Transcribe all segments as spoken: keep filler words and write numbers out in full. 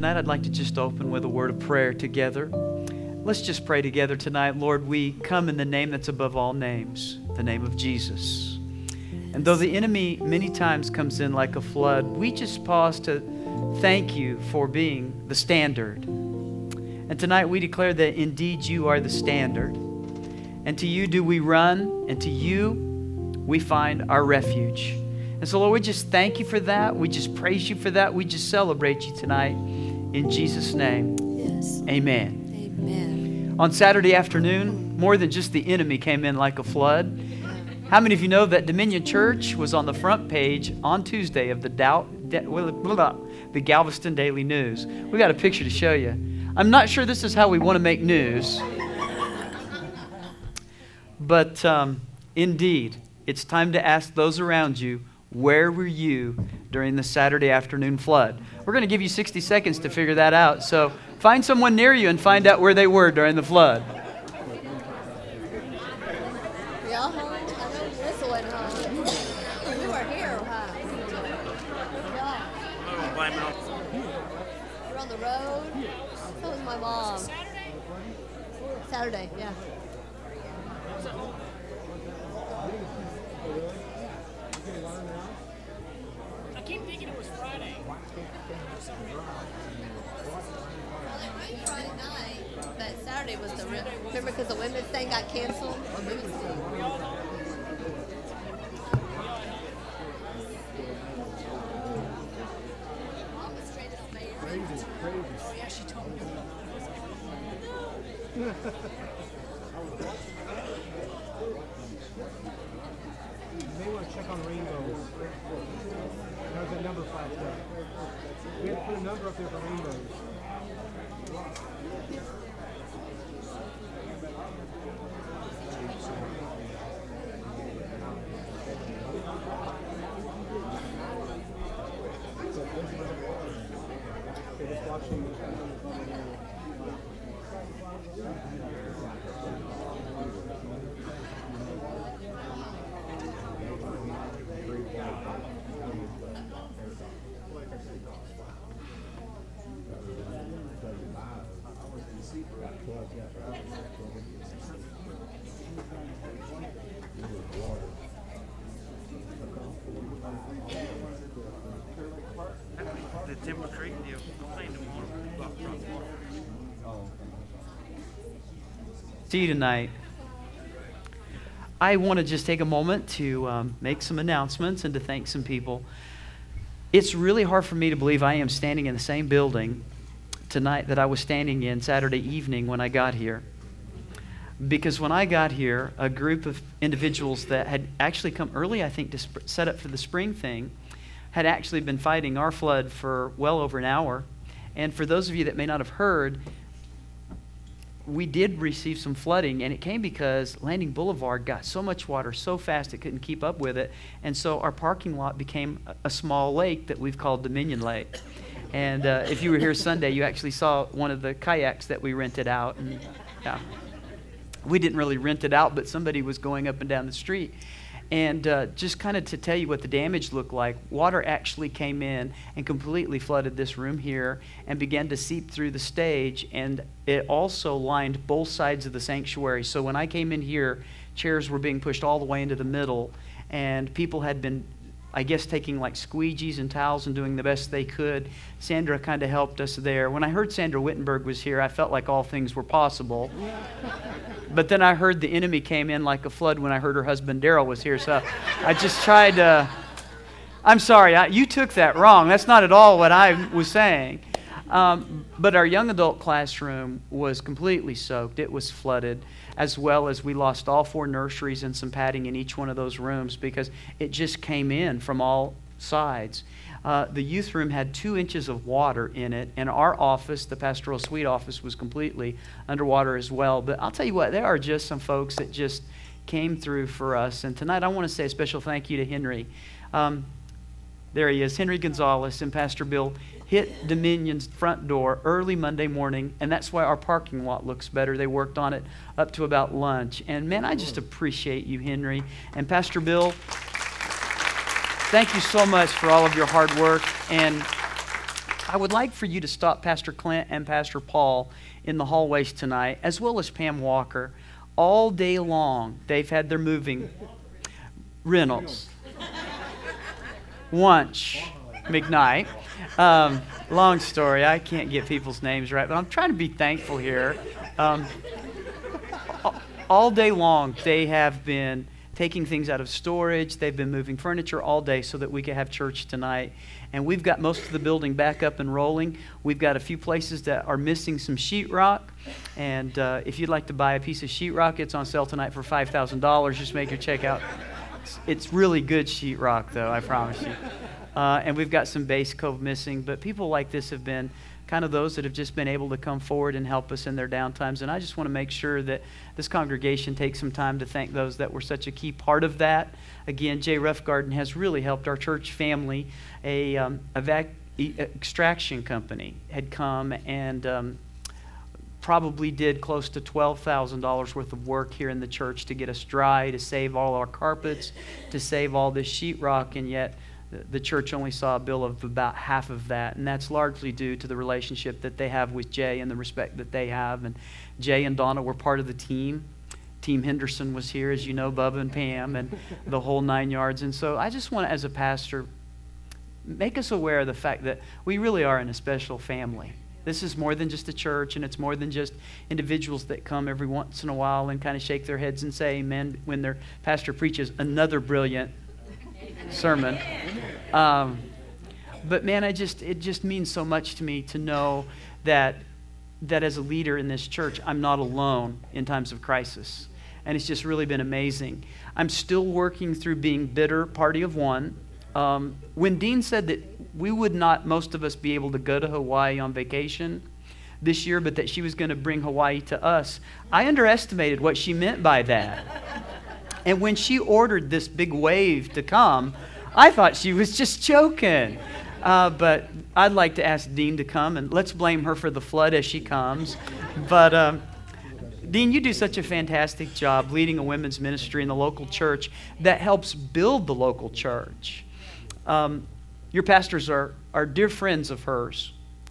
tonight I'd like to just open with a word of prayer together. Let's just pray together tonight. Lord, we come in the name that's above all names, the name of Jesus. And though the enemy many times comes in like a flood, we just pause to thank you for being the standard. And tonight we declare that indeed you are the standard. And to you do we run, and to you we find our refuge. And so, Lord, we just thank you for that. We just praise you for that. We just celebrate you tonight. In Jesus' name, yes. Amen. Amen. On Saturday afternoon, more than just the enemy came in like a flood. How many of you know that Dominion Church was on the front page on Tuesday of the, Dow, the Galveston Daily News? We got a picture to show you. I'm not sure this is how we want to make news. But um, indeed, it's time to ask those around you, where were you during the Saturday afternoon flood? We're going to give you sixty seconds to figure that out. So find someone near you and find out where they were during the flood. Y'all home? I know Melissa went home. You were here, huh? You're on the road? So was my mom. Saturday, yeah. I keep thinking it was Friday. Friday night, but Saturday was the real. Remember, because the women's thing got canceled? The women's thing. Mom was straight up Mayor. Crazy, crazy. Oh, yeah, she told me. You may want to check on rainbows. There's a number flagged up. We have to put a number up there for rainbows. The Timber Creek deal. Complained to one. See you tonight. I want to just take a moment to um, make some announcements and to thank some people. It's really hard for me to believe I am standing in the same building tonight that I was standing in Saturday evening when I got here. Because when I got here, a group of individuals that had actually come early, I think, to sp- set up for the spring thing, had actually been fighting our flood for well over an hour. And for those of you that may not have heard, we did receive some flooding, and it came because Landing Boulevard got so much water so fast it couldn't keep up with it. And so our parking lot became a, a small lake that we've called Dominion Lake. And uh, if you were here Sunday, you actually saw one of the kayaks that we rented out. And, yeah. We didn't really rent it out, but somebody was going up and down the street. And uh, just kind of to tell you what the damage looked like, water actually came in and completely flooded this room here and began to seep through the stage. And it also lined both sides of the sanctuary. So when I came in here, chairs were being pushed all the way into the middle. And people had been, I guess, taking like squeegees and towels and doing the best they could. Sandra kind of helped us there. When I heard Sandra Wittenberg was here, I felt like all things were possible. But then I heard the enemy came in like a flood when I heard her husband Daryl was here. So I just tried to, I'm sorry, I, you took that wrong. That's not at all what I was saying. Um, but our young adult classroom was completely soaked. It was flooded, as well as we lost all four nurseries and some padding in each one of those rooms because it just came in from all sides. Uh, the youth room had two inches of water in it, and our office, the pastoral suite office, was completely underwater as well. But I'll tell you what, there are just some folks that just came through for us. And tonight I want to say a special thank you to Henry. Um, there he is, Henry Gonzalez and Pastor Bill hit Dominion's front door early Monday morning, and that's why our parking lot looks better. They worked on it up to about lunch. And man, I just appreciate you, Henry. And Pastor Bill, thank you so much for all of your hard work. And I would like for you to stop Pastor Clint and Pastor Paul in the hallways tonight, as well as Pam Walker. All day long, they've had their moving. Reynolds. Wunsch. McKnight. Um, long story. I can't get people's names right, but I'm trying to be thankful here. Um, all day long, they have been taking things out of storage. They've been moving furniture all day so that we could have church tonight. And we've got most of the building back up and rolling. We've got a few places that are missing some sheetrock. And uh, if you'd like to buy a piece of sheetrock, it's on sale tonight for five thousand dollars. Just make your check out. It's, it's really good sheetrock, though, I promise you. Uh, and we've got some base cove missing. But people like this have been kind of those that have just been able to come forward and help us in their downtimes. And I just want to make sure that this congregation takes some time to thank those that were such a key part of that. Again, Jay Roughgarden has really helped our church family. A um, evac- e- extraction company had come and um, probably did close to twelve thousand dollars worth of work here in the church to get us dry, to save all our carpets, to save all this sheetrock, and yet the church only saw a bill of about half of that, and that's largely due to the relationship that they have with Jay and the respect that they have. And Jay and Donna were part of the team. Team Henderson was here, as you know, Bubba and Pam, and the whole nine yards. And so I just want to, as a pastor, make us aware of the fact that we really are in a special family. This is more than just a church, and it's more than just individuals that come every once in a while and kind of shake their heads and say amen when their pastor preaches another brilliant sermon. Um, but man, I just it just means so much to me to know that that as a leader in this church, I'm not alone in times of crisis. And it's just really been amazing. I'm still working through being bitter, party of one. Um, when Dean said that we would not, most of us, be able to go to Hawaii on vacation this year, but that she was going to bring Hawaii to us, I underestimated what she meant by that. And when she ordered this big wave to come, I thought she was just joking. Uh, but I'd like to ask Dean to come, and let's blame her for the flood as she comes. But um, Dean, you do such a fantastic job leading a women's ministry in the local church that helps build the local church. Um, your pastors are, are dear friends of hers,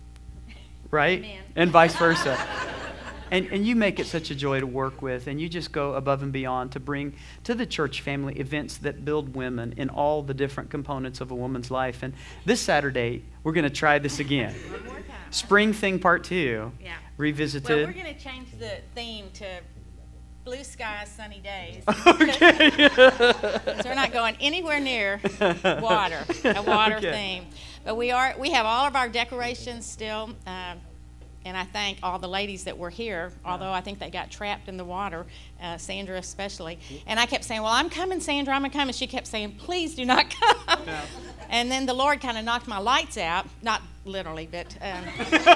right? Amen. And vice versa. And, and you make it such a joy to work with, and you just go above and beyond to bring to the church family events that build women in all the different components of a woman's life. And this Saturday, we're going to try this again. One more time. Spring Thing Part two, Yeah. revisited. Well, we're going to change the theme to blue skies, sunny days. Okay. So we're not going anywhere near water, a water Okay. theme. But we are. We have all of our decorations still. Uh, And I thank all the ladies that were here, although I think they got trapped in the water, uh, Sandra especially. And I kept saying, well, I'm coming, Sandra, I'm coming. She kept saying, please do not come. Yeah. And then the Lord kind of knocked my lights out, not literally, but um,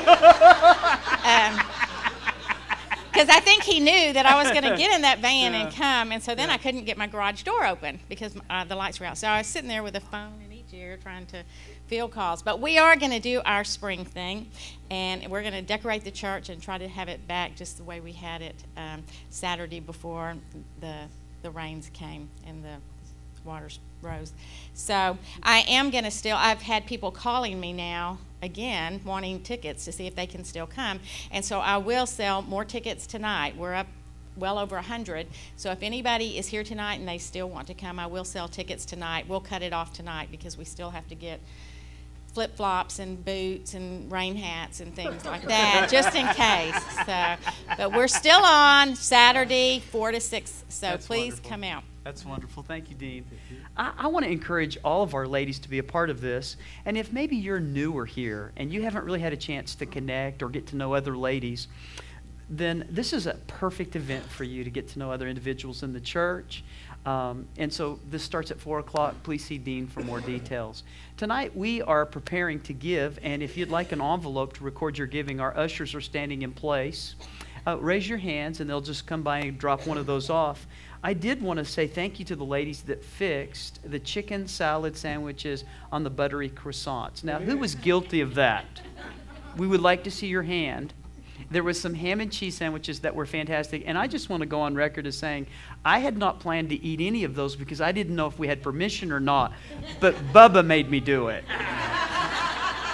um, because I think he knew that I was going to get in that van Yeah. and come. And so then Yeah. I couldn't get my garage door open because uh, the lights were out. So I was sitting there with a phone in each ear trying to field calls. But we are going to do our spring thing, and we're going to decorate the church and try to have it back just the way we had it um, Saturday before the the rains came and the waters rose. So I am going to still, I've had people calling me now again wanting tickets to see if they can still come. And so I will sell more tickets tonight. We're up well over one hundred. So if anybody is here tonight and they still want to come, I will sell tickets tonight. We'll cut it off tonight because we still have to get flip-flops and boots and rain hats and things like that, just in case. So, but we're still on Saturday, four to six. So That's please wonderful. come out. That's wonderful. Thank you, Dean. I, I want to encourage all of our ladies to be a part of this. And if maybe you're newer here and you haven't really had a chance to connect or get to know other ladies, then this is a perfect event for you to get to know other individuals in the church. Um, and so this starts at four o'clock. Please see Dean for more details. Tonight we are preparing to give, and if you'd like an envelope to record your giving, our ushers are standing in place. Uh, raise your hands and they'll just come by and drop one of those off. I did want to say thank you to the ladies that fixed the chicken salad sandwiches on the buttery croissants. Now, who was guilty of that? We would like to see your hand. There was some ham and cheese sandwiches that were fantastic, and I just want to go on record as saying I had not planned to eat any of those because I didn't know if we had permission or not, but Bubba made me do it.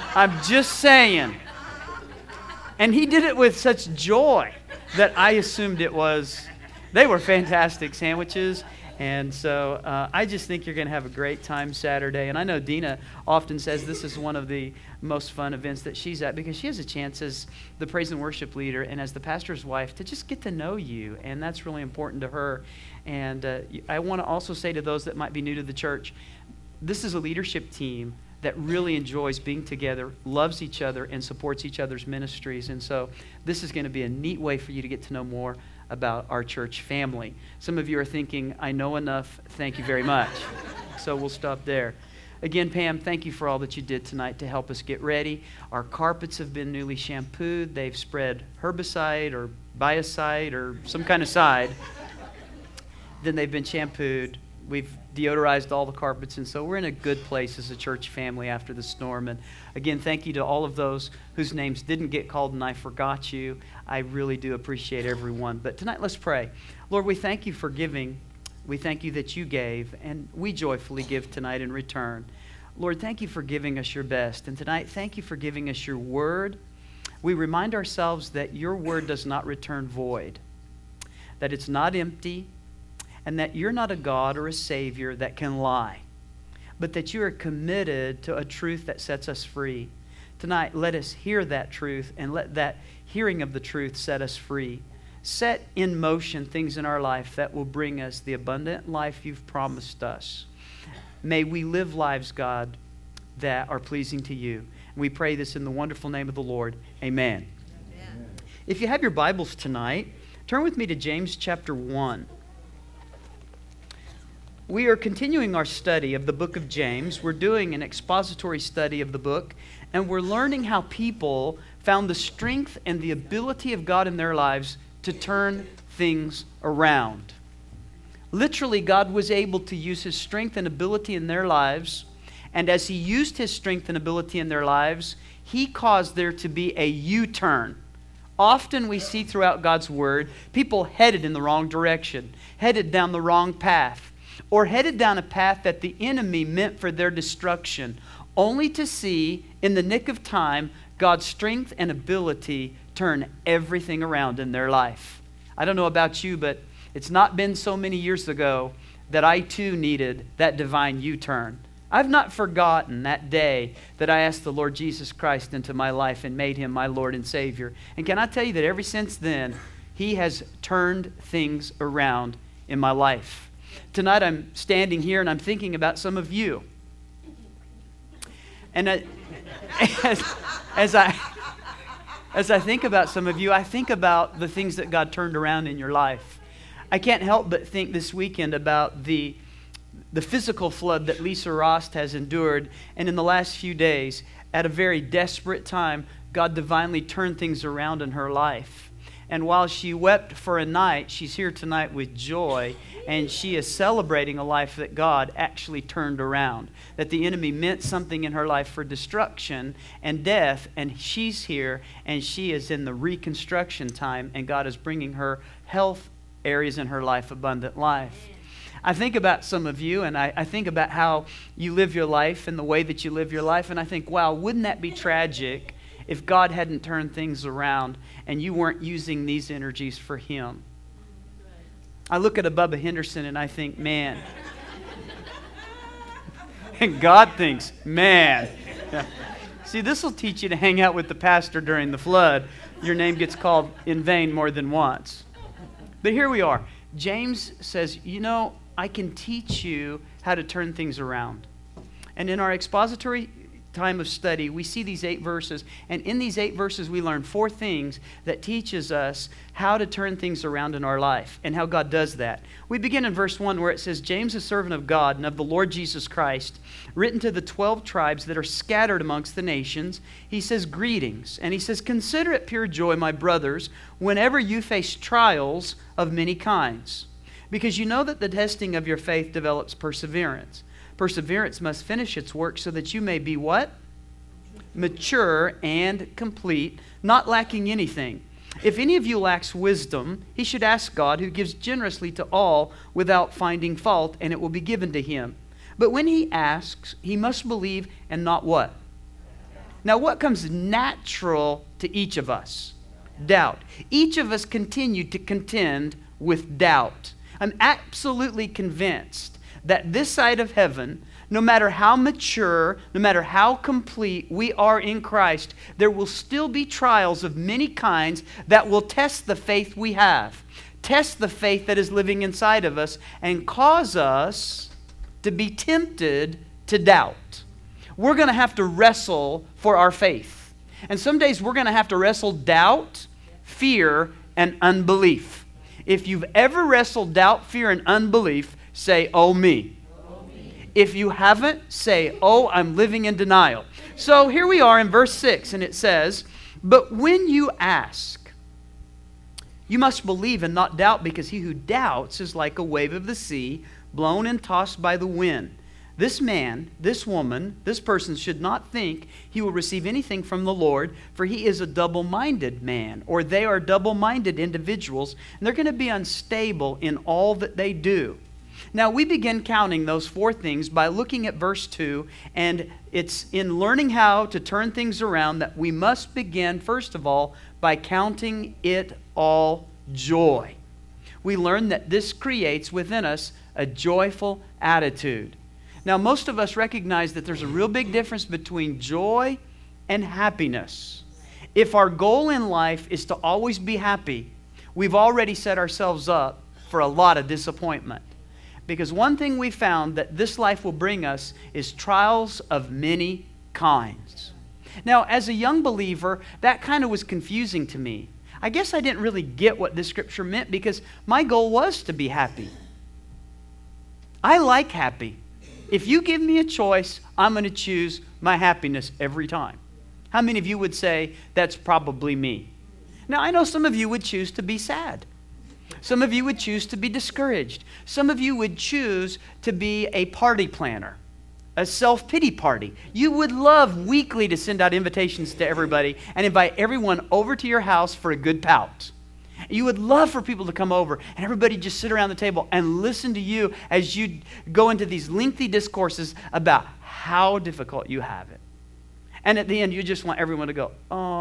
I'm just saying. And he did it with such joy that I assumed it was. They were fantastic sandwiches. And so uh, I just think you're going to have a great time Saturday. And I know Dina often says this is one of the most fun events that she's at because she has a chance as the praise and worship leader and as the pastor's wife to just get to know you. And that's really important to her. And uh, I want to also say to those that might be new to the church, this is a leadership team that really enjoys being together, loves each other, and supports each other's ministries. And so this is going to be a neat way for you to get to know more about our church family. Some of you are thinking, I know enough, thank you very much. So we'll stop there. Again, Pam, thank you for all that you did tonight to help us get ready. Our carpets have been newly shampooed. They've spread herbicide or biocide or some kind of side. Then they've been shampooed. We've deodorized all the carpets, and so we're in a good place as a church family after the storm. And again, thank you to all of those whose names didn't get called and I forgot you. I really do appreciate everyone. But tonight, let's pray. Lord, we thank you for giving. We thank you that you gave, and we joyfully give tonight in return. Lord, thank you for giving us your best. And tonight, thank you for giving us your word. We remind ourselves that your word does not return void, that it's not empty, and that you're not a God or a Savior that can lie, but that you are committed to a truth that sets us free. Tonight, let us hear that truth and let that hearing of the truth set us free. Set in motion things in our life that will bring us the abundant life you've promised us. May we live lives, God, that are pleasing to you. We pray this in the wonderful name of the Lord. Amen. Amen. If you have your Bibles tonight, turn with me to James chapter one. We are continuing our study of the book of James. We're doing an expository study of the book, and we're learning how people found the strength and the ability of God in their lives to turn things around. Literally, God was able to use His strength and ability in their lives, and as He used His strength and ability in their lives, He caused there to be a U-turn. Often we see throughout God's Word people headed in the wrong direction, headed down the wrong path, or headed down a path that the enemy meant for their destruction, only to see in the nick of time God's strength and ability turn everything around in their life. I don't know about you, but it's not been so many years ago that I too needed that divine U-turn. I've not forgotten that day that I asked the Lord Jesus Christ into my life and made Him my Lord and Savior. And can I tell you that ever since then, He has turned things around in my life. Tonight I'm standing here and I'm thinking about some of you. And I, as, as I as I think about some of you, I think about the things that God turned around in your life. I can't help but think this weekend about the the physical flood that Lisa Rost has endured, and in the last few days, at a very desperate time, God divinely turned things around in her life. And while she wept for a night, she's here tonight with joy, and she is celebrating a life that God actually turned around. That the enemy meant something in her life for destruction and death, and she's here, and she is in the reconstruction time, and God is bringing her health areas in her life, abundant life. I think about some of you, and I, I think about how you live your life and the way that you live your life, and I think, wow, wouldn't that be tragic if God hadn't turned things around and you weren't using these energies for Him? I look at a Bubba Henderson and I think, man. And God thinks, man. Yeah. See, this will teach you to hang out with the pastor during the flood. Your name gets called in vain more than once. But here we are. James says, you know, I can teach you how to turn things around. And in our expository time of study, we see these eight verses, and in these eight verses we learn four things that teaches us how to turn things around in our life and how God does that. We begin in verse one where it says, James, a servant of God and of the Lord Jesus Christ, written to the twelve tribes that are scattered amongst the nations, he says, greetings. And he says, consider it pure joy, my brothers, whenever you face trials of many kinds, because you know that the testing of your faith develops perseverance. Perseverance must finish its work so that you may be what? Mature and complete, not lacking anything. If any of you lacks wisdom, he should ask God, who gives generously to all without finding fault, and it will be given to him. But when he asks, he must believe and not what? Now, what comes natural to each of us? Doubt. Each of us continue to contend with doubt. I'm absolutely convinced that this side of heaven, no matter how mature, no matter how complete we are in Christ, there will still be trials of many kinds that will test the faith we have, test the faith that is living inside of us, and cause us to be tempted to doubt. We're going to have to wrestle for our faith. And some days we're going to have to wrestle doubt, fear, and unbelief. If you've ever wrestled doubt, fear, and unbelief, say, oh me. Oh me. If you haven't, say, oh, I'm living in denial. So here we are in verse six, and it says, but when you ask, you must believe and not doubt, because he who doubts is like a wave of the sea, blown and tossed by the wind. This man, this woman, this person should not think he will receive anything from the Lord, for he is a double-minded man, or they are double-minded individuals, and they're going to be unstable in all that they do. Now, we begin counting those four things by looking at verse two, and it's in learning how to turn things around that we must begin, first of all, by counting it all joy. We learn that this creates within us a joyful attitude. Now, most of us recognize that there's a real big difference between joy and happiness. If our goal in life is to always be happy, we've already set ourselves up for a lot of disappointment. Because one thing we found that this life will bring us is trials of many kinds. Now, as a young believer, that kind of was confusing to me. I guess I didn't really get what this scripture meant, because my goal was to be happy. I like happy. If you give me a choice, I'm going to choose my happiness every time. How many of you would say that's probably me? Now, I know some of you would choose to be sad. Some of you would choose to be discouraged. Some of you would choose to be a party planner, a self-pity party. You would love weekly to send out invitations to everybody and invite everyone over to your house for a good pout. You would love for people to come over and everybody just sit around the table and listen to you as you go into these lengthy discourses about how difficult you have it. And at the end, you just want everyone to go,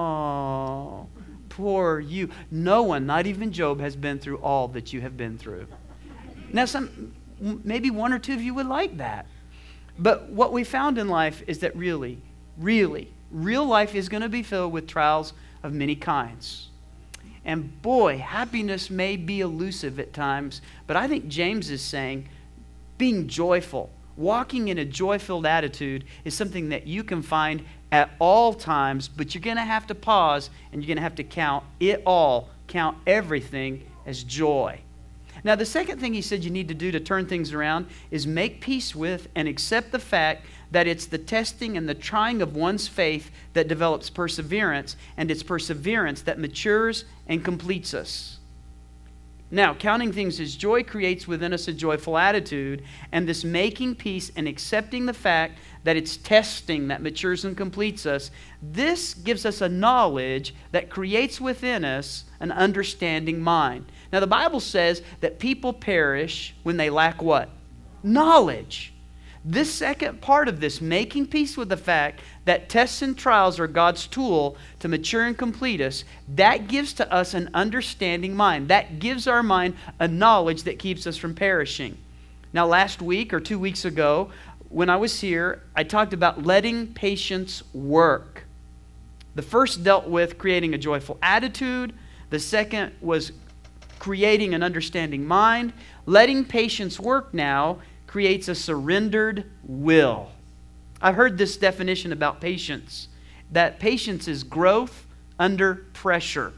oh, poor you. No one, not even Job, has been through all that you have been through. Now, some, maybe one or two of you would like that. But what we found in life is that really, really, real life is going to be filled with trials of many kinds. And boy, happiness may be elusive at times, but I think James is saying being joyful, walking in a joy-filled attitude is something that you can find at all times, but you're going to have to pause and you're going to have to count it all, count everything as joy. Now, the second thing he said you need to do to turn things around is make peace with and accept the fact that it's the testing and the trying of one's faith that develops perseverance, and it's perseverance that matures and completes us. Now, counting things as joy creates within us a joyful attitude, and this making peace and accepting the fact that it's testing that matures and completes us, this gives us a knowledge that creates within us an understanding mind. Now, the Bible says that people perish when they lack what? Knowledge. This second part of this, making peace with the fact that tests and trials are God's tool to mature and complete us, that gives to us an understanding mind. That gives our mind a knowledge that keeps us from perishing. Now, last week or two weeks ago, when I was here, I talked about letting patience work. The first dealt with creating a joyful attitude. The second was creating an understanding mind. Letting patience work now creates a surrendered will. I've heard this definition about patience, that patience is growth under pressure.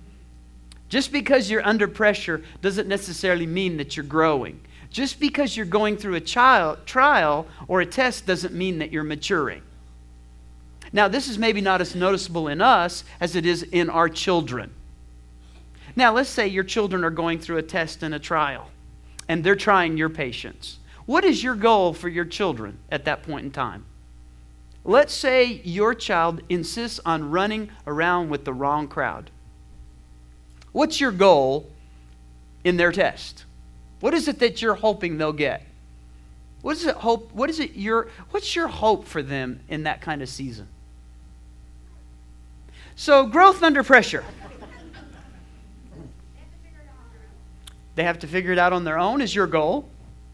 Just because you're under pressure doesn't necessarily mean that you're growing. Just because you're going through a child, trial or a test doesn't mean that you're maturing. Now, this is maybe not as noticeable in us as it is in our children. Now, let's say your children are going through a test and a trial, and they're trying your patience. What is your goal for your children at that point in time? Let's say your child insists on running around with the wrong crowd. What's your goal in their test? What is it that you're hoping they'll get? What is it hope? What is it your? What's your hope for them in that kind of season? So, growth under pressure. They have to figure it out on their own is your goal.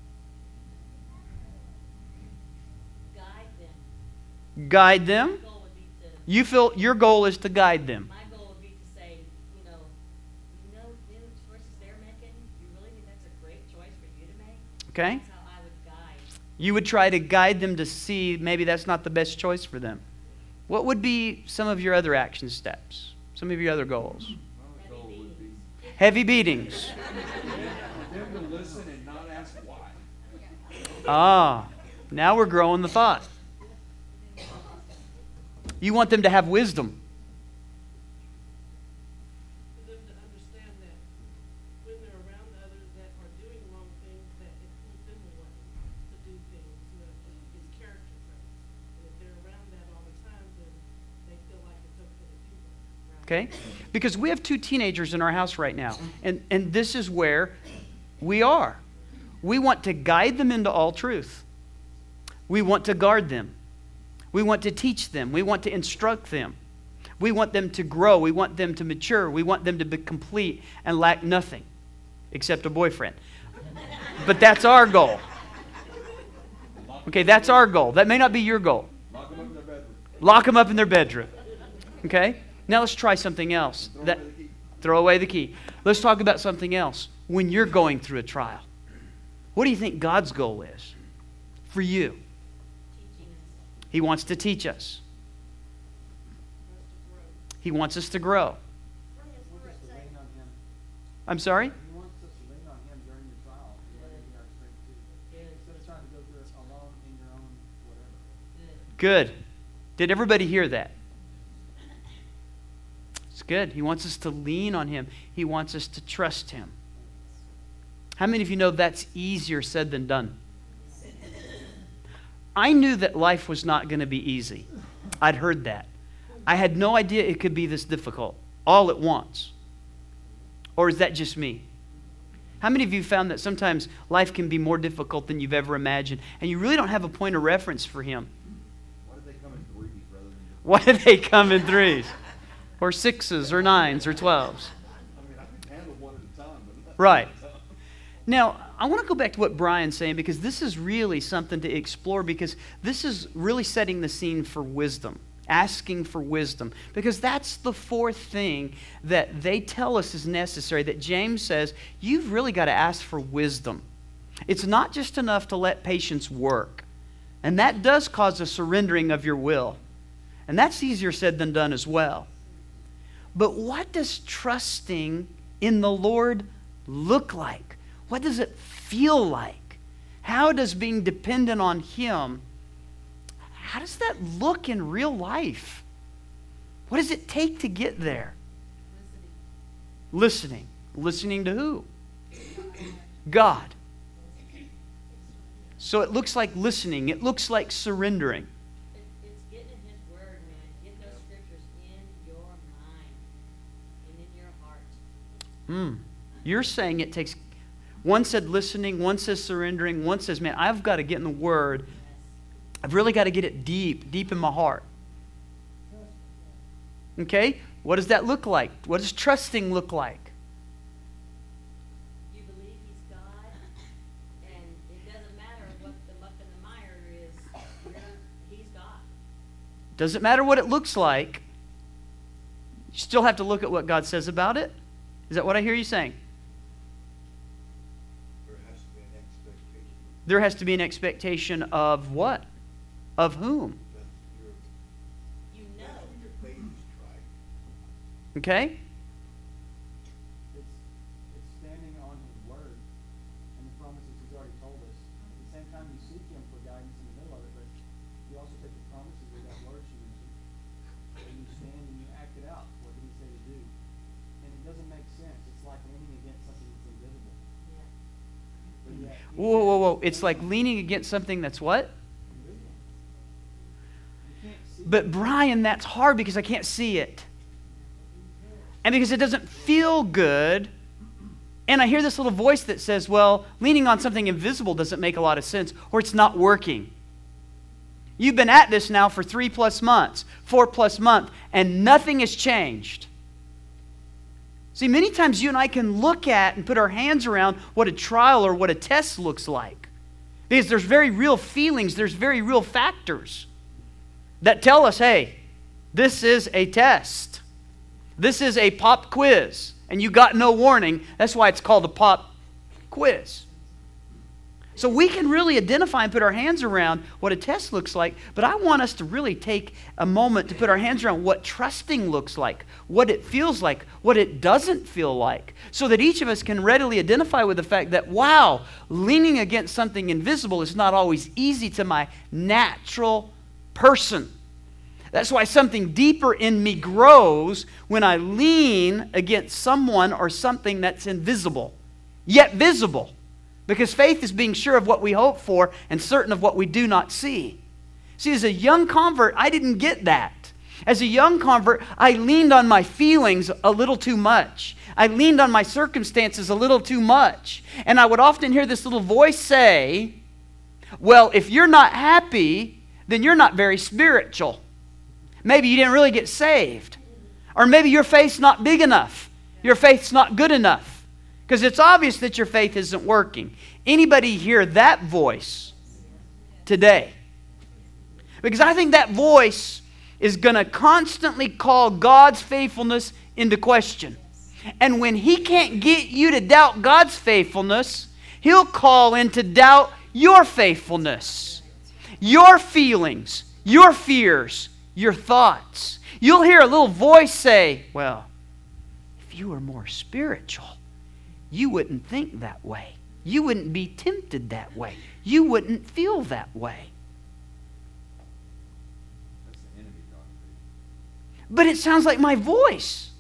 Guide them. Guide them. My goal would be to, You feel your goal is to guide them. my goal would be to say, you know, you know, you know the choices they're making, you really think that's a great choice for you to make? Okay? That's how I would guide. You would try to guide them to see maybe that's not the best choice for them. What would be some of your other action steps? Some of your other goals? Heavy beatings. Them to listen and not ask why. Ah, now we're growing the thought. You want them to have wisdom. For them to understand that when they're around others that are doing wrong things, that it pulls them away to do things, you know, it's, it's character traits. And if they're around that all the time, then they feel like it's okay to do that. Okay? Because we have two teenagers in our house right now. And, and this is where we are. We want to guide them into all truth. We want to guard them. We want to teach them. We want to instruct them. We want them to grow. We want them to mature. We want them to be complete and lack nothing except a boyfriend. But that's our goal. Okay, that's our goal. That may not be your goal. Lock them up in their bedroom. Lock them up in their bedroom. Okay? Now let's try something else. Throw That, away the key. throw away the key. Let's talk about something else. When you're going through a trial, what do you think God's goal is for you? Teaching us. He wants to teach us. He wants us to grow. I'm sorry? He wants us to lean on him during the trial. He let him be our strength too. Instead of trying to go through it alone in your own whatever. Good. Did everybody hear that? It's good. He wants us to lean on him. He wants us to trust him. How many of you know that's easier said than done? I knew that life was not going to be easy. I'd heard that. I had no idea it could be this difficult all at once. Or is that just me? How many of you found that sometimes life can be more difficult than you've ever imagined, and you really don't have a point of reference for him? Why did they come in threes rather than just... Why do they come in threes? Or sixes, or nines, or twelves? I mean, I can handle one at a time, but... Right. Now, I want to go back to what Brian's saying, because this is really something to explore, because this is really setting the scene for wisdom, asking for wisdom, because that's the fourth thing that they tell us is necessary, that James says, you've really got to ask for wisdom. It's not just enough to let patience work, and that does cause a surrendering of your will, and that's easier said than done as well. But what does trusting in the Lord look like? What does it feel like? How does being dependent on him, how does that look in real life? What does it take to get there? Listening. Listening to who? God. So it looks like listening. It looks like surrendering. It, it's getting in his word, man. Get those scriptures in your mind and in your heart. Hmm. You're saying it takes... One said listening, one says surrendering, one says, man, I've got to get in the Word. I've really got to get it deep, deep in my heart. Okay? What does that look like? What does trusting look like? You believe he's God, and it doesn't matter what the muck and the mire is. You're, he's God. Doesn't matter what it looks like. You still have to look at what God says about it. Is that what I hear you saying? There has to be an expectation. There has to be an expectation of what? Of whom? That your, You know. your faith is tried. Okay? It's, it's standing on his word and the promises he's already told us. At the same time, you seek him for guidance in the middle of it, but you also take the promises of that word she mentioned, and you stand and you act it out. What did he say to do? And it doesn't make sense. It's like leaning against something that's invisible. Yeah. But yet, he Whoa, whoa, whoa. says- It's like leaning against something that's what? invisible. You can't see But Brian, that's hard because I can't see it. And because it doesn't feel good. And I hear this little voice that says, well, leaning on something invisible doesn't make a lot of sense, or it's not working. You've been at this now for three plus months, four plus months, and nothing has changed. See, many times you and I can look at and put our hands around what a trial or what a test looks like. Because there's very real feelings, there's very real factors that tell us, hey, this is a test. This is a pop quiz. And you got no warning. That's why it's called a pop quiz. So we can really identify and put our hands around what a test looks like, but I want us to really take a moment to put our hands around what trusting looks like, what it feels like, what it doesn't feel like, so that each of us can readily identify with the fact that, wow, leaning against something invisible is not always easy to my natural person. That's why something deeper in me grows when I lean against someone or something that's invisible, yet visible. Because faith is being sure of what we hope for and certain of what we do not see. See, as a young convert, I didn't get that. As a young convert, I leaned on my feelings a little too much. I leaned on my circumstances a little too much. And I would often hear this little voice say, well, if you're not happy, then you're not very spiritual. Maybe you didn't really get saved. Or maybe your faith's not big enough. Your faith's not good enough. Because it's obvious that your faith isn't working. Anybody hear that voice today? Because I think that voice is going to constantly call God's faithfulness into question. And when He can't get you to doubt God's faithfulness, He'll call into doubt your faithfulness, your feelings, your fears, your thoughts. You'll hear a little voice say, well, if you were more spiritual, you wouldn't think that way. You wouldn't be tempted that way. You wouldn't feel that way. That's the enemy talking. But it sounds like my voice.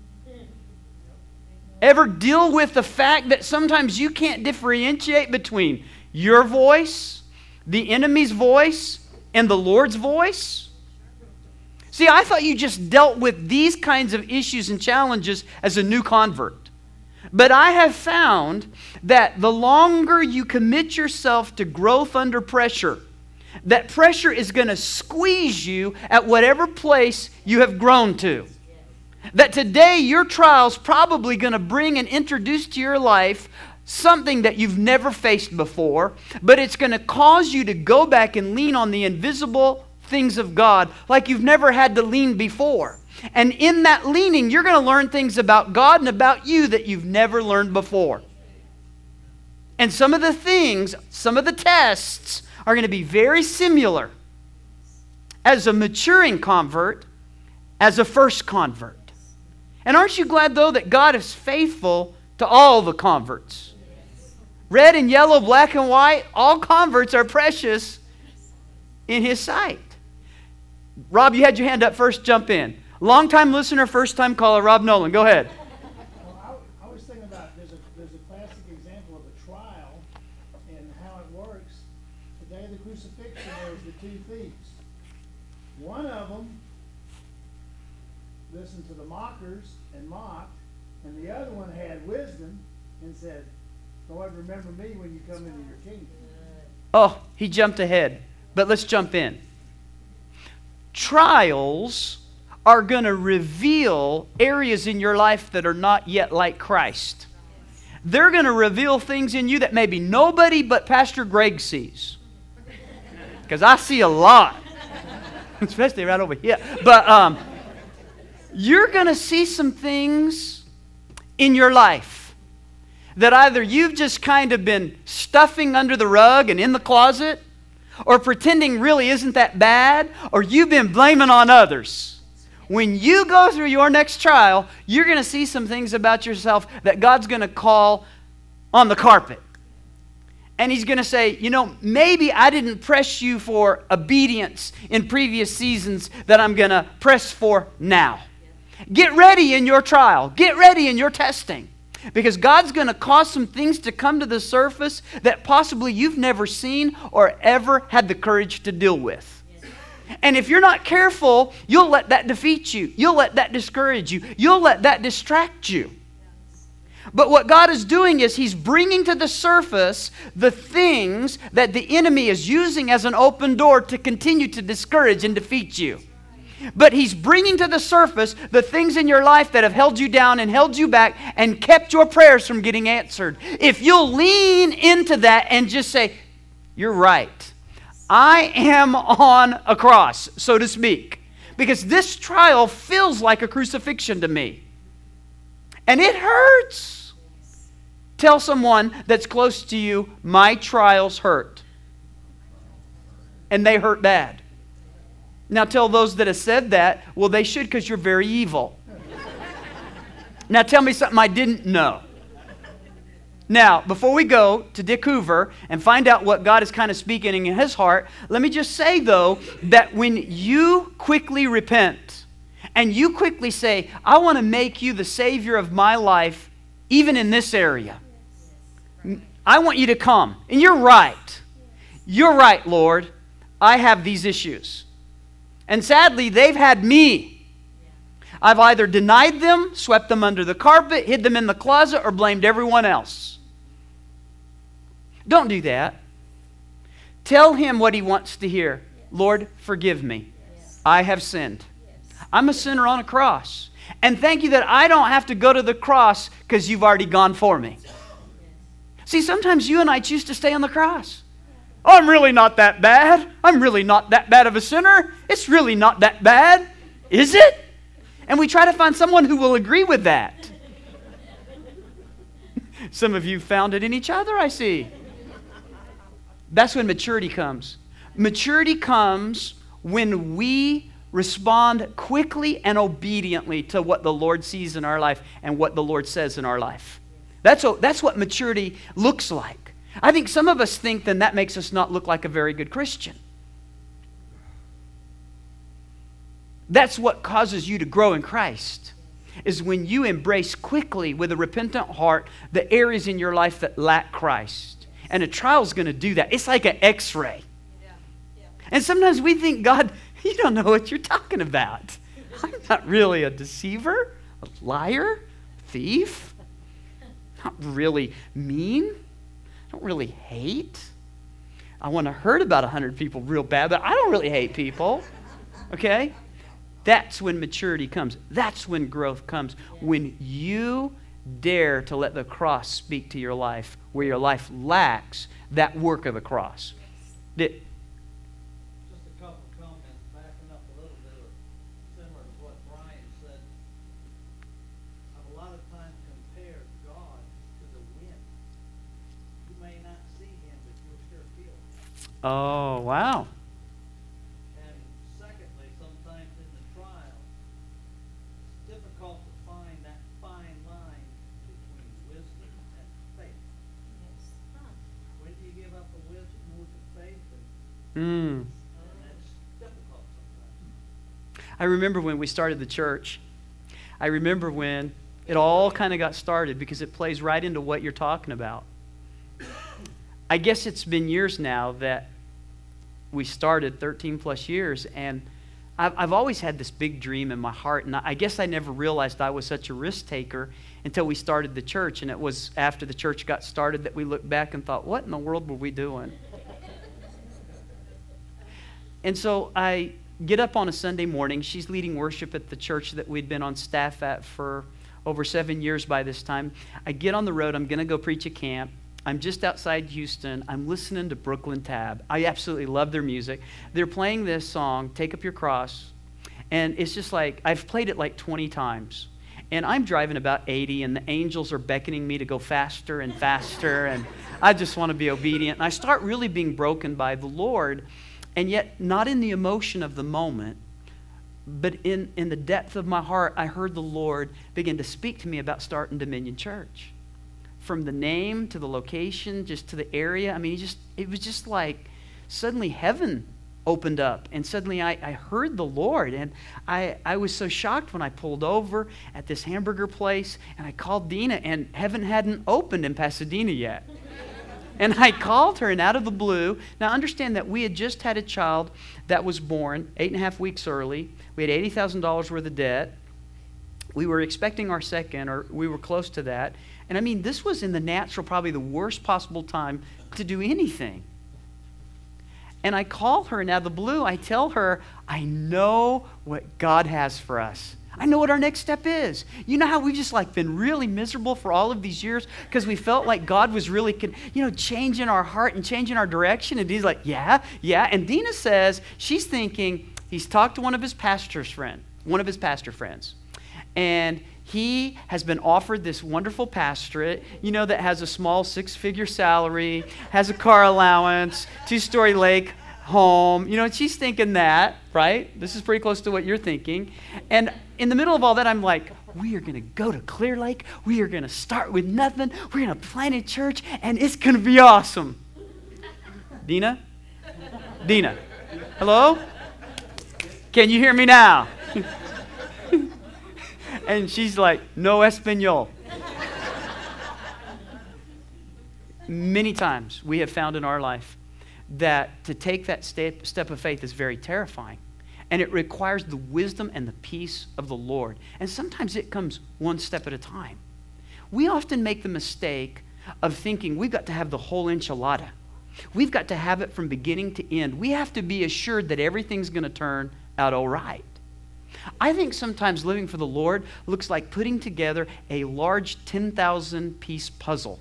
Ever deal with the fact that sometimes you can't differentiate between your voice, the enemy's voice, and the Lord's voice? See, I thought you just dealt with these kinds of issues and challenges as a new convert. But I have found that the longer you commit yourself to growth under pressure, that pressure is going to squeeze you at whatever place you have grown to. That today your trial's probably going to bring and introduce to your life something that you've never faced before, but it's going to cause you to go back and lean on the invisible things of God like you've never had to lean before. And in that leaning, you're going to learn things about God and about you that you've never learned before. And some of the things, some of the tests are going to be very similar as a maturing convert, as a first convert. And aren't you glad, though, that God is faithful to all the converts? Red and yellow, black and white, all converts are precious in His sight. Rob, you had your hand up first. Jump in. Long-time listener, first-time caller, Rob Nolan. Go ahead. Well, I, I was thinking about, there's a, there's a classic example of a trial and how it works. The day of the crucifixion, there was the two thieves. One of them listened to the mockers and mocked, and the other one had wisdom and said, Lord, remember me when you come into your kingdom. Oh, he jumped ahead. But let's jump in. Trials are going to reveal areas in your life that are not yet like Christ. They're going to reveal things in you that maybe nobody but Pastor Greg sees. Because I see a lot. Especially right over here. But um, you're going to see some things in your life that either you've just kind of been stuffing under the rug and in the closet, or pretending really isn't that bad, or you've been blaming on others. When you go through your next trial, you're going to see some things about yourself that God's going to call on the carpet. And He's going to say, you know, maybe I didn't press you for obedience in previous seasons that I'm going to press for now. Get ready in your trial. Get ready in your testing. Because God's going to cause some things to come to the surface that possibly you've never seen or ever had the courage to deal with. And if you're not careful, you'll let that defeat you. You'll let that discourage you. You'll let that distract you. But what God is doing is He's bringing to the surface the things that the enemy is using as an open door to continue to discourage and defeat you. But He's bringing to the surface the things in your life that have held you down and held you back and kept your prayers from getting answered. If you'll lean into that and just say, you're right. I am on a cross, so to speak. Because this trial feels like a crucifixion to me. And it hurts. Tell someone that's close to you, my trials hurt. And they hurt bad. Now tell those that have said that, well, they should because you're very evil. Now tell me something I didn't know. Now, before we go to Dick Hoover and find out what God is kind of speaking in his heart, let me just say, though, that when you quickly repent and you quickly say, I want to make you the Savior of my life, even in this area, I want you to come. And you're right. You're right, Lord. I have these issues. And sadly, they've had me. I've either denied them, swept them under the carpet, hid them in the closet, or blamed everyone else. Don't do that. Tell Him what He wants to hear. Lord, forgive me. I have sinned. I'm a sinner on a cross. And thank you that I don't have to go to the cross because You've already gone for me. See, sometimes you and I choose to stay on the cross. Oh, I'm really not that bad. I'm really not that bad of a sinner. It's really not that bad. Is it? And we try to find someone who will agree with that. Some of you found it in each other, I see. That's when maturity comes. Maturity comes when we respond quickly and obediently to what the Lord sees in our life and what the Lord says in our life. That's, a, that's what maturity looks like. I think some of us think then that makes us not look like a very good Christian. That's what causes you to grow in Christ, is when you embrace quickly with a repentant heart the areas in your life that lack Christ. And a trial is going to do that. It's like an x-ray. Yeah. Yeah. And sometimes we think, God, you don't know what you're talking about. I'm not really a deceiver, a liar, thief. Not really mean. I don't really hate. I want to hurt about one hundred people real bad, but I don't really hate people. Okay? That's when maturity comes. That's when growth comes. When you dare to let the cross speak to your life, where your life lacks that work of the cross. Did, Just a couple of comments, backing up a little bit, or similar to what Brian said. I've a lot of times compared God to the wind. You may not see Him, but you'll sure feel Him. oh, wow. And secondly, sometimes in the trial, it's difficult to find that fine line between wisdom and faith. When do you give up the wisdom, move to faith, and, Mm. and that's difficult sometimes. I remember when we started the church. I remember when it all kind of got started because it plays right into what you're talking about. I guess it's been years now that we started, thirteen plus years, and I've, I've always had this big dream in my heart, and I guess I never realized I was such a risk taker until we started the church, and it was after the church got started that we looked back and thought, what in the world were we doing? And so I get up on a Sunday morning. She's leading worship at the church that we'd been on staff at for over seven years by this time. I get on the road. I'm going to go preach a camp. I'm just outside Houston. I'm listening to Brooklyn Tab. I absolutely love their music. They're playing this song, Take Up Your Cross. And it's just like, I've played it like twenty times. And I'm driving about eighty, and the angels are beckoning me to go faster and faster. And I just want to be obedient. And I start really being broken by the Lord. And yet, not in the emotion of the moment, but in, in the depth of my heart, I heard the Lord begin to speak to me about starting Dominion Church. From the name to the location, just to the area. I mean, it, just, it was just like suddenly heaven opened up. And suddenly I, I heard the Lord. And I, I was so shocked when I pulled over at this hamburger place. And I called Dina, and heaven hadn't opened in Pasadena yet. And I called her, and out of the blue, now understand that we had just had a child that was born eight and a half weeks early. We had eighty thousand dollars worth of debt. we were expecting our second, or we were close to that. And I mean, this was in the natural, probably the worst possible time to do anything. And I call her, and out of the blue, I tell her, I know what God has for us. I know what our next step is. You know how we've just like been really miserable for all of these years because we felt like God was really, you know, changing our heart and changing our direction. And he's like, yeah, yeah. And Dina says she's thinking he's talked to one of his pastor's friend, one of his pastor friends. And he has been offered this wonderful pastorate, you know, that has a small six-figure salary, has a car allowance, two-story lake home. You know, and she's thinking that, right? This is pretty close to what you're thinking. And in the middle of all that, I'm like, we are going to go to Clear Lake. We are going to start with nothing. We're going to plant a church, and it's going to be awesome. Dina? Dina? Hello? Can you hear me now? And she's like, no Espanol. Many times we have found in our life that to take that step, step of faith is very terrifying. And it requires the wisdom and the peace of the Lord. And sometimes it comes one step at a time. We often make the mistake of thinking we've got to have the whole enchilada. We've got to have it from beginning to end. We have to be assured that everything's going to turn out all right. I think sometimes living for the Lord looks like putting together a large ten thousand piece puzzle.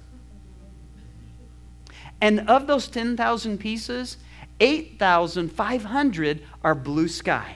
And of those ten thousand pieces, eight thousand five hundred are blue sky.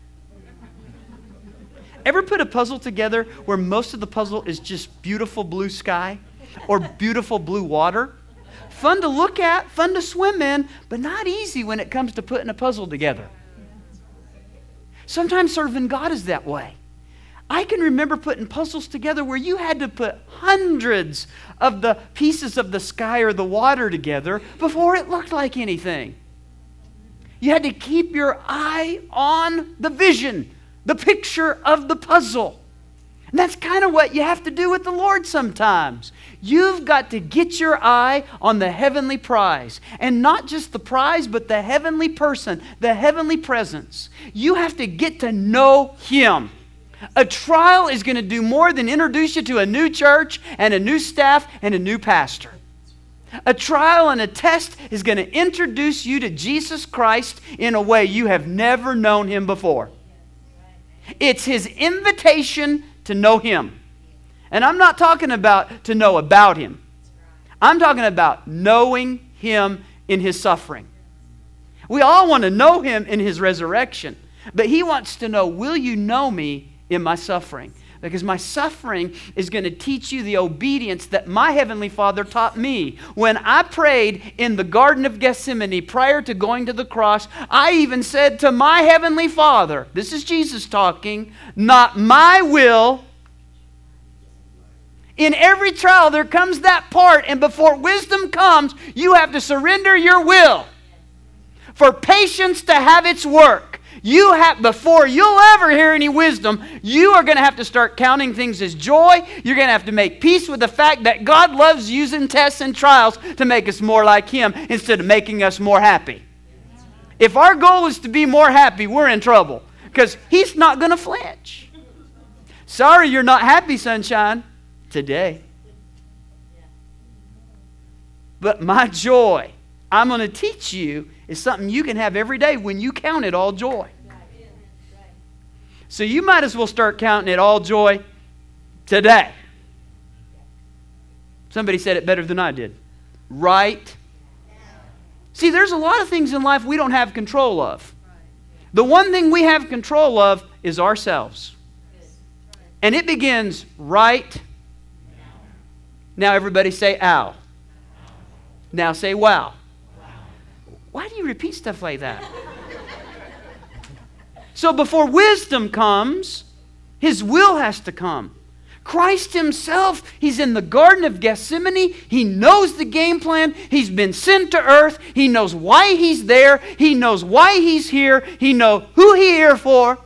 Ever put a puzzle together where most of the puzzle is just beautiful blue sky or beautiful blue water? Fun to look at, fun to swim in, but not easy when it comes to putting a puzzle together. Sometimes serving God is that way. I can remember putting puzzles together where you had to put hundreds of the pieces of the sky or the water together before it looked like anything. You had to keep your eye on the vision, the picture of the puzzle. And that's kind of what you have to do with the Lord sometimes. You've got to get your eye on the heavenly prize. And not just the prize, but the heavenly person, the heavenly presence. You have to get to know Him. A trial is going to do more than introduce you to a new church and a new staff and a new pastor. A trial and a test is going to introduce you to Jesus Christ in a way you have never known Him before. It's His invitation to know Him. And I'm not talking about to know about Him. I'm talking about knowing Him in His suffering. We all want to know Him in His resurrection. But He wants to know, will you know me in my suffering? Because my suffering is going to teach you the obedience that my Heavenly Father taught me. When I prayed in the Garden of Gethsemane prior to going to the cross, I even said to my Heavenly Father, this is Jesus talking, not my will. In every trial there comes that part, and before wisdom comes, you have to surrender your will for patience to have its work. You have, before you'll ever hear any wisdom, you are going to have to start counting things as joy. You're going to have to make peace with the fact that God loves using tests and trials to make us more like Him instead of making us more happy. If our goal is to be more happy, we're in trouble because He's not going to flinch. Sorry you're not happy, sunshine, today. But my joy, I'm going to teach you, is something you can have every day when you count it all joy. So you might as well start counting it all joy today. Somebody said it better than I did. Right? See, there's a lot of things in life we don't have control of. The one thing we have control of is ourselves. And it begins right now. Everybody say ow. Now say wow. Why do you repeat stuff like that? So before wisdom comes, His will has to come. Christ Himself, He's in the Garden of Gethsemane. He knows the game plan. He's been sent to earth. He knows why He's there. He knows why He's here. He knows who He's here for.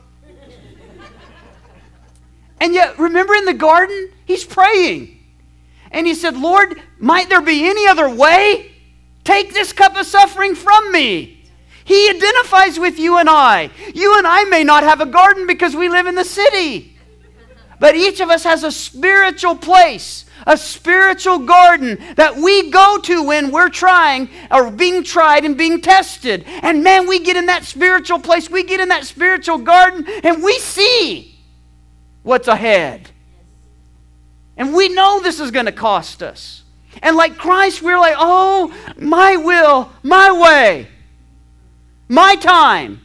And yet, remember in the garden, He's praying. And He said, Lord, might there be any other way? Take this cup of suffering from me. He identifies with you and I. You and I may not have a garden because we live in the city. But each of us has a spiritual place, a spiritual garden that we go to when we're trying or being tried and being tested. And man, we get in that spiritual place, we get in that spiritual garden, and we see what's ahead. And we know this is going to cost us. And like Christ, we're like, oh, my will, my way, my time.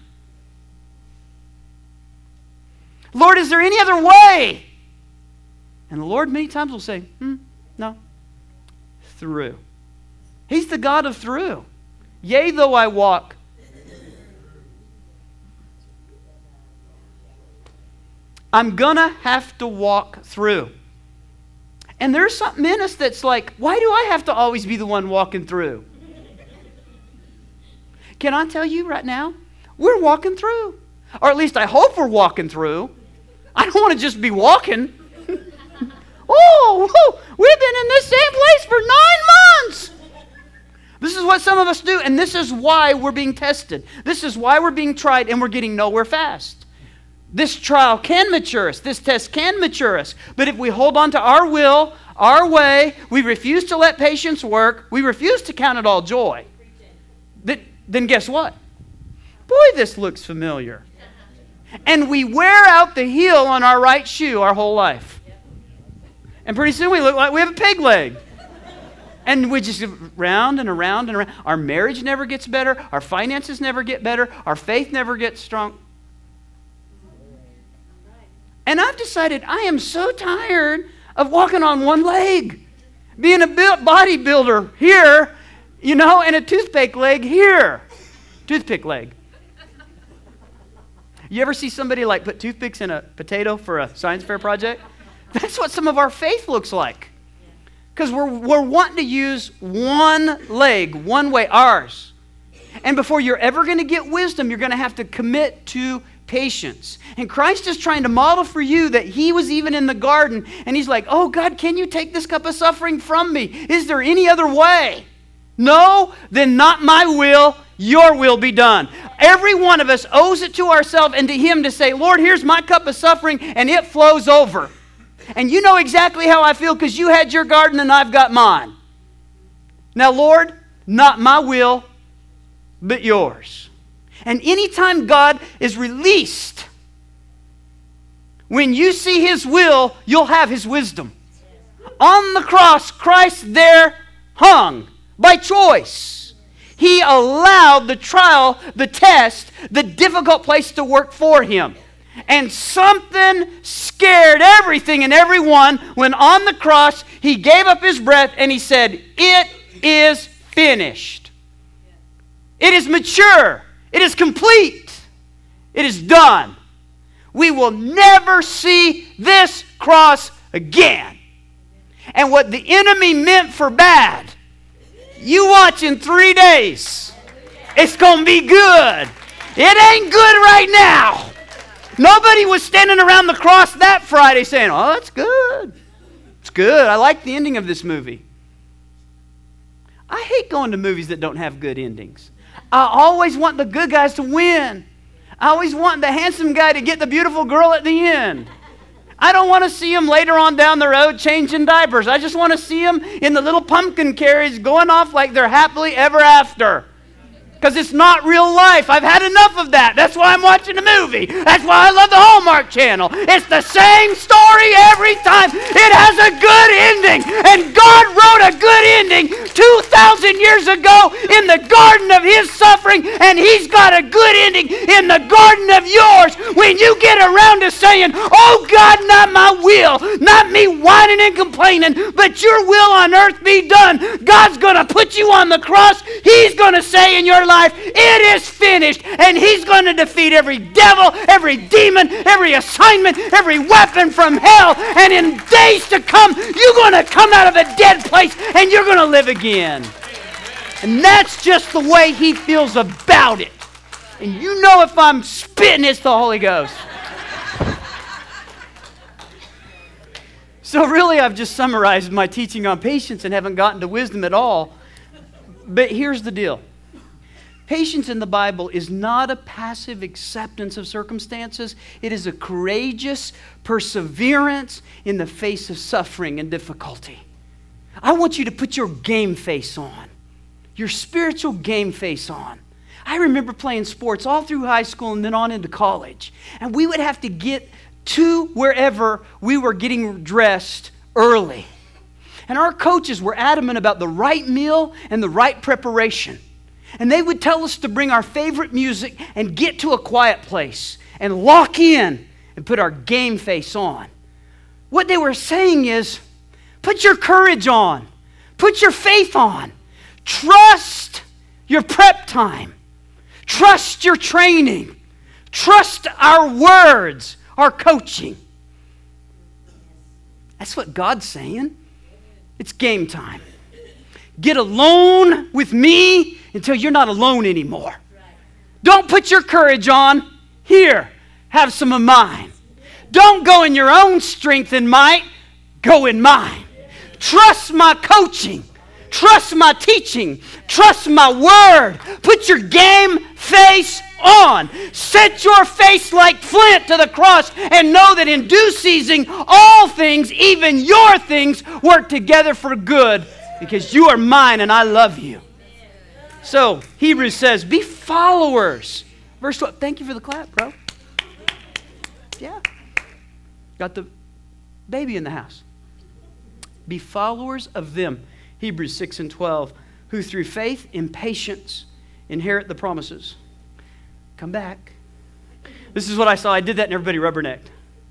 Lord, is there any other way? And the Lord many times will say, hmm, no, through. He's the God of through. Yea, though I walk. I'm going to have to walk through. And there's something in us that's like, why do I have to always be the one walking through? Can I tell you right now? We're walking through. Or at least I hope we're walking through. I don't want to just be walking. Oh, whoa, we've been in this same place for nine months. This is what some of us do, and this is why we're being tested. This is why we're being tried, and we're getting nowhere fast. This trial can mature us. This test can mature us. But if we hold on to our will, our way, we refuse to let patience work, we refuse to count it all joy, then, then guess what? Boy, this looks familiar. And we wear out the heel on our right shoe our whole life. And pretty soon we look like we have a pig leg. And we just round and around and around. Our marriage never gets better. Our finances never get better. Our faith never gets strong. And I've decided I am so tired of walking on one leg. Being a bodybuilder here, you know, and a toothpick leg here. Toothpick leg. You ever see somebody like put toothpicks in a potato for a science fair project? That's what some of our faith looks like. Because we're, we're wanting to use one leg, one way, ours. And before you're ever going to get wisdom, you're going to have to commit to patience. And Christ is trying to model for you that he was even in the garden, and he's like, oh God, can you take this cup of suffering from me? Is there any other way? No? Then not my will, your will be done. Every one of us owes it to ourselves and to him to say, Lord, here's my cup of suffering, and it flows over. And you know exactly how I feel because you had your garden and I've got mine. Now, Lord, not my will, but yours. And anytime God is released, when you see his will, you'll have his wisdom. On the cross, Christ there hung by choice. He allowed the trial, the test, the difficult place to work for him. And something scared everything and everyone when on the cross he gave up his breath and he said, it is finished. It is mature. It is complete. It is done. We will never see this cross again. And what the enemy meant for bad, you watch in three days. It's going to be good. It ain't good right now. Nobody was standing around the cross that Friday saying, oh, that's good. It's good. I like the ending of this movie. I hate going to movies that don't have good endings. I always want the good guys to win. I always want the handsome guy to get the beautiful girl at the end. I don't want to see him later on down the road changing diapers. I just want to see him in the little pumpkin carriage going off like they're happily ever after. Because it's not real life. I've had enough of that. That's why I'm watching the movie. That's why I love the Hallmark Channel. It's the same story every time. It has a good ending. And God wrote a good ending two thousand years ago in the garden of his suffering. And he's got a good ending in the garden of yours. When you get around to saying, oh God, not my will. Not me whining and complaining. But your will on earth be done. God's going to put you on the cross. He's going to say in your life, it is finished, and he's going to defeat every devil, every demon, every assignment, every weapon from hell, and in days to come, you're going to come out of a dead place, and you're going to live again. And that's just the way he feels about it. And you know if I'm spitting, it's the Holy Ghost. So really, I've just summarized my teaching on patience and haven't gotten to wisdom at all. But here's the deal. Patience in the Bible is not a passive acceptance of circumstances. It is a courageous perseverance in the face of suffering and difficulty. I want you to put your game face on, your spiritual game face on. I remember playing sports all through high school and then on into college. And we would have to get to wherever we were getting dressed early. And our coaches were adamant about the right meal and the right preparation. And they would tell us to bring our favorite music and get to a quiet place and lock in and put our game face on. What they were saying is, put your courage on. Put your faith on. Trust your prep time. Trust your training. Trust our words, our coaching. That's what God's saying. It's game time. Get alone with me until you're not alone anymore. Don't put your courage on. Here, have some of mine. Don't go in your own strength and might. Go in mine. Trust my coaching. Trust my teaching. Trust my word. Put your game face on. Set your face like flint to the cross and know that in due season, all things, even your things, work together for good because you are mine and I love you. So, Hebrews says, be followers. Verse twelve. Thank you for the clap, bro. Yeah. Got the baby in the house. Be followers of them. Hebrews six and twelve. Who through faith and patience inherit the promises. Come back. This is what I saw. I did that and everybody rubbernecked.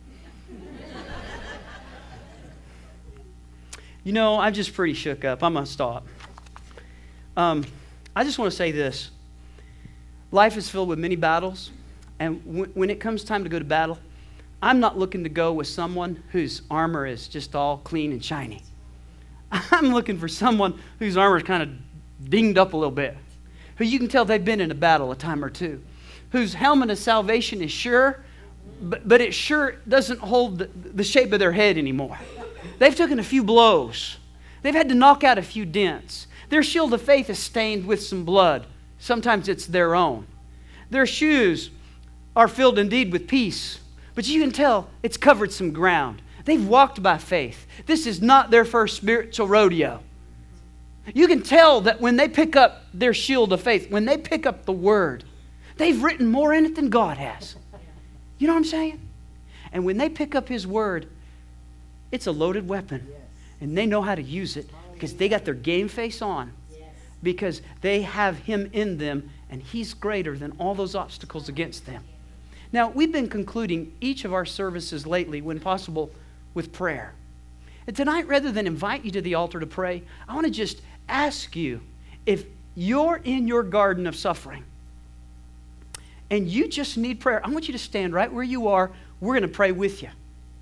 You know, I'm just pretty shook up. I'm going to stop. Um, I just want to say this. Life is filled with many battles. And w- when it comes time to go to battle, I'm not looking to go with someone whose armor is just all clean and shiny. I'm looking for someone whose armor is kind of dinged up a little bit, who you can tell they've been in a battle a time or two, whose helmet of salvation is sure, but, but it sure doesn't hold the, the shape of their head anymore. They've taken a few blows. They've had to knock out a few dents. Their shield of faith is stained with some blood. Sometimes it's their own. Their shoes are filled indeed with peace, but you can tell it's covered some ground. They've walked by faith. This is not their first spiritual rodeo. You can tell that when they pick up their shield of faith, when they pick up the Word, they've written more in it than God has. You know what I'm saying? And when they pick up His Word, it's a loaded weapon. And they know how to use it because they got their game face on. Because they have Him in them and He's greater than all those obstacles against them. Now, we've been concluding each of our services lately, when possible, with prayer. And tonight, rather than invite you to the altar to pray, I want to just ask you, if you're in your garden of suffering and you just need prayer, I want you to stand right where you are. We're going to pray with you.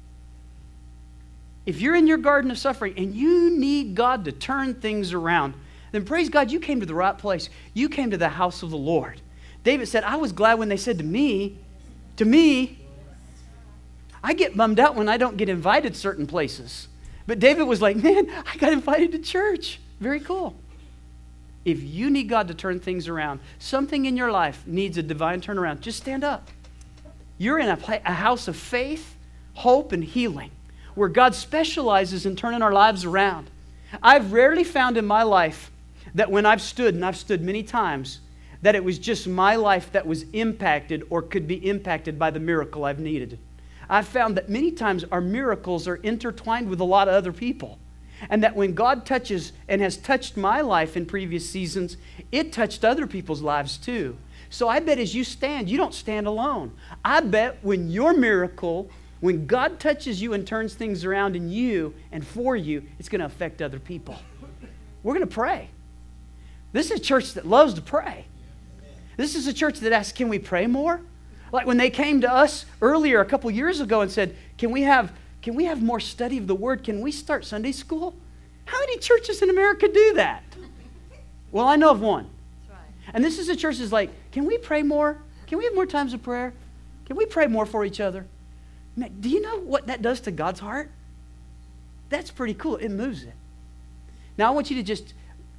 If you're in your garden of suffering and you need God to turn things around, then praise God, you came to the right place. You came to the house of the Lord. David said, I was glad when they said to me, to me, I get bummed out when I don't get invited certain places. But David was like, man, I got invited to church. Very cool. If you need God to turn things around, something in your life needs a divine turnaround, just stand up. You're in a, a house of faith, hope, and healing, where God specializes in turning our lives around. I've rarely found in my life that when I've stood, and I've stood many times, that it was just my life that was impacted or could be impacted by the miracle I've needed. I've found that many times our miracles are intertwined with a lot of other people. And that when God touches and has touched my life in previous seasons, it touched other people's lives too. So I bet as you stand, you don't stand alone. I bet when your miracle, when God touches you and turns things around in you and for you, it's going to affect other people. We're going to pray. This is a church that loves to pray. This is a church that asks, can we pray more? Like when they came to us earlier a couple years ago and said, can we have can we have more study of the Word? Can we start Sunday school? How many churches in America do that? Well, I know of one. That's right. And this is a church that's like, can we pray more? Can we have more times of prayer? Can we pray more for each other? Man, do you know what that does to God's heart? That's pretty cool. It moves it. Now I want you to just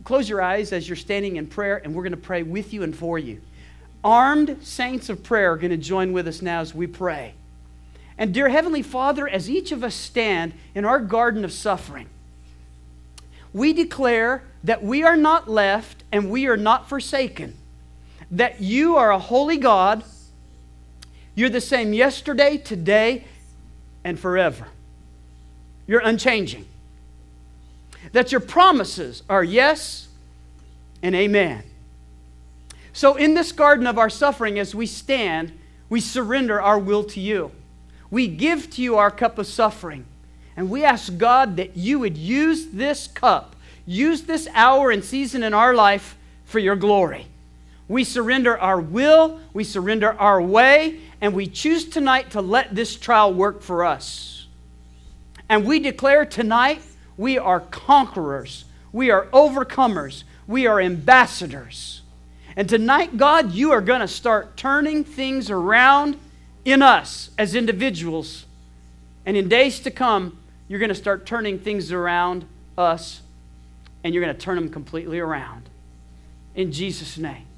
close your eyes as you're standing in prayer, and we're going to pray with you and for you. Armed saints of prayer are going to join with us now as we pray. And dear Heavenly Father, as each of us stand in our garden of suffering, we declare that we are not left and we are not forsaken. That you are a holy God. You're the same yesterday, today, and forever. You're unchanging. That your promises are yes and amen. So in this garden of our suffering, as we stand, we surrender our will to you. We give to you our cup of suffering. And we ask God that you would use this cup, use this hour and season in our life for your glory. We surrender our will, we surrender our way, and we choose tonight to let this trial work for us. And we declare tonight we are conquerors, we are overcomers, we are ambassadors. And tonight, God, you are going to start turning things around in us as individuals. And in days to come, you're going to start turning things around us, and you're going to turn them completely around. In Jesus' name.